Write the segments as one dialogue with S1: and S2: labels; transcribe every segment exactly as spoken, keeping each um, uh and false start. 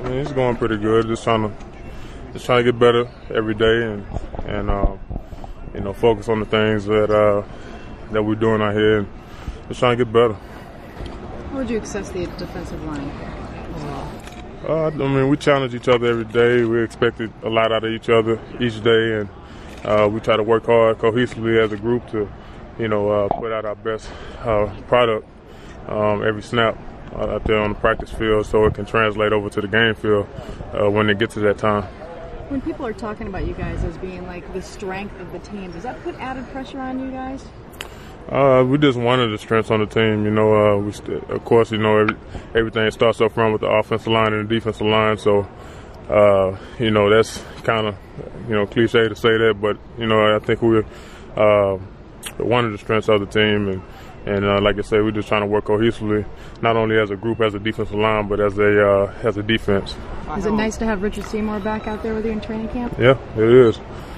S1: I mean, it's going pretty good. Just trying to, just trying to get better every day, and and uh, you know, focus on the things that uh, that we're doing out here, and just trying to get better.
S2: How would you assess the defensive line overall?
S1: Uh, I mean, we challenge each other every day. We expected a lot out of each other each day, and uh, we try to work hard cohesively as a group to, you know, uh, put out our best uh, product um, every snap uh, out there on the practice field, so it can translate over to the game field uh, when it gets to that time.
S2: When people are talking about you guys as being like the strength of the team, does that put added pressure on you guys?
S1: Uh, we just one of the strengths on the team. You know, uh, we st- of course, you know, every, everything starts up front with the offensive line and the defensive line. So, uh, you know, that's kind of, you know, cliche to say that, but you know, I think we're uh, one of the strengths of the team, and and uh, like I say, we're just trying to work cohesively, not only as a group, as a defensive line, but as a uh, as a defense.
S2: Is it nice to have Richard Seymour back out there with you in training camp?
S1: Yeah, it is.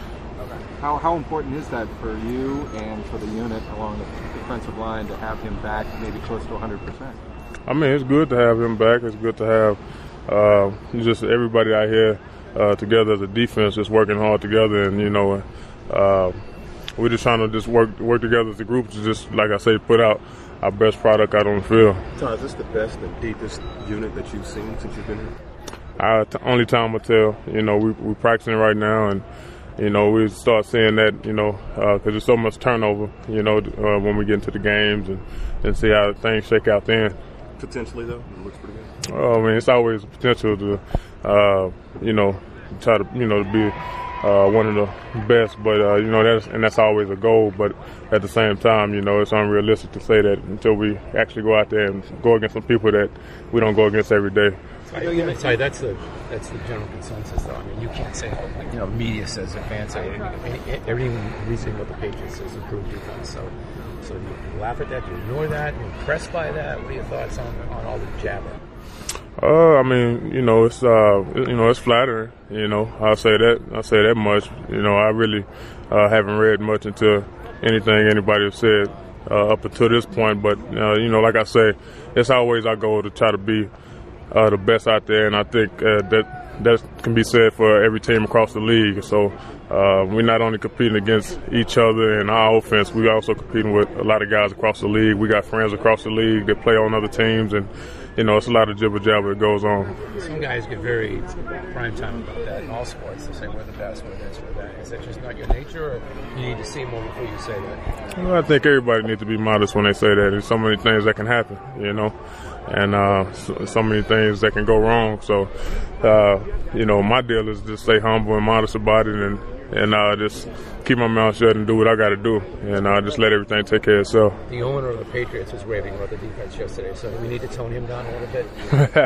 S3: How, how important is that for you and for the unit along the defensive line to have him back maybe close to one hundred percent?
S1: I mean, it's good to have him back. It's good to have uh, just everybody out here uh, together as a defense, just working hard together. And, you know, uh, we're just trying to just work work together as a group to just, like I say, put out our best product out on the field.
S4: Todd, is this the best and deepest unit that you've seen since you've been here?
S1: Uh, t- only time will tell. You know, we, we're practicing right now, and you know, we start seeing that, you know, because uh, there's so much turnover, you know, uh, when we get into the games, and, and see how things shake out then.
S4: Potentially, though, it looks pretty good.
S1: Oh, I mean, it's always a potential to, uh, you know, try to, you know, to be uh, one of the best, but, uh, you know, that's, and that's always a goal, but at the same time, you know, it's unrealistic to say that until we actually go out there and go against some people that we don't go against every day.
S5: I sorry, that's the that's the general consensus, though. I mean, you can't say, like, you know, media says advance. Everything reasoning about the Patriots says improved defense. So, so you laugh at that, you ignore that, you're impressed by that. What are your thoughts on, on all the jabber?
S1: Uh, I mean, you know, it's uh, you know, it's flattering. You know, I'll say that. I'll say that much. You know, I really uh, haven't read much into anything anybody has said uh, up until this point. But uh, you know, like I say, it's always our goal to try to be Uh, the best out there, and I think uh, that that can be said for every team across the league. So uh, we're not only competing against each other in our offense, we're also competing with a lot of guys across the league. We got friends across the league that play on other teams, and you know, it's a lot of jibber jabber that goes on.
S5: Some guys get very prime time about that in all sports. They say we're the best, we're this, we're that. Is that just not your nature, or you need to see more before you say that?
S1: Well, I think everybody needs to be modest when they say that. There's so many things that can happen, you know, and uh, so, so many things that can go wrong. So, uh, you know, my deal is just stay humble and modest about it, and and uh, just keep my mouth shut and do what I got to do, and uh, just let everything take care of itself.
S5: The owner of the Patriots was raving about the defense yesterday, so we need to tone him down a little bit.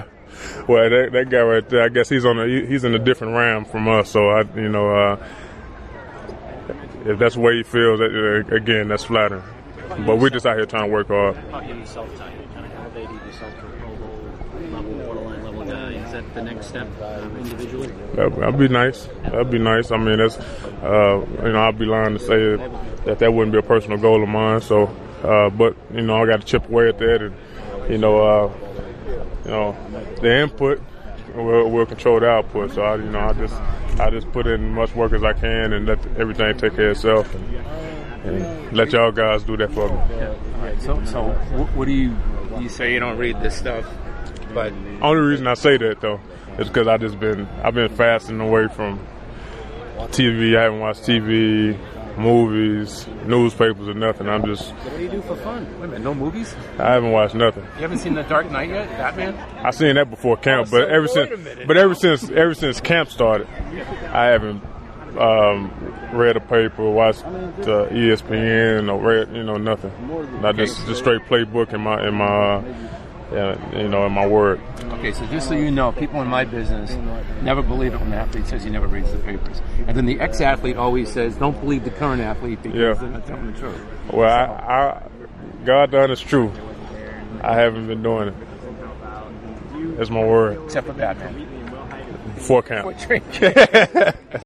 S1: Well, that, that guy right there, I guess he's on a, he's in a different realm from us. So I, you know, uh, if that's the way he feels, that, uh, again, that's flattering. But we're just out here trying to work hard.
S6: How about yourself, Ty? You're trying to elevate yourself to a Pro Bowl level, borderline level guy. Is that the next step um, individually?
S1: That'd be nice. That'd be nice. I mean, that's uh, you know, I'd be lying to say that that wouldn't be a personal goal of mine. So, uh, but you know, I got to chip away at that, and you know, uh, you know, the input will, will control the output. So, I, you know, I just I just put in as much work as I can and let everything take care of itself, and, and let y'all guys do that for me.
S5: Yeah. All right. So, so what do you you say? You don't read this stuff, but
S1: only reason I say that though is because I just been I've been fasting away from T V. I haven't watched T V, movies, newspapers, or nothing. I'm just.
S5: So what do you do for fun? Wait a minute, no movies?
S1: I haven't watched nothing.
S5: You haven't seen The Dark Knight yet, Batman?
S1: I seen that before camp, oh, but so ever since, but ever since, ever since camp started, I haven't um, read a paper, watched uh, E S P N, or read, you know, nothing. I just just straight playbook in my in my. Yeah, you know, in my word.
S5: Okay, so just so you know, people in my business never believe it when the athlete says he never reads the papers. And then the ex-athlete always says, don't believe the current athlete because
S1: yeah.
S5: they're not telling the truth.
S1: Well, I, I, God done is true. I haven't been doing it. That's my word.
S5: Except for Batman.
S1: Before camp.
S5: Before training.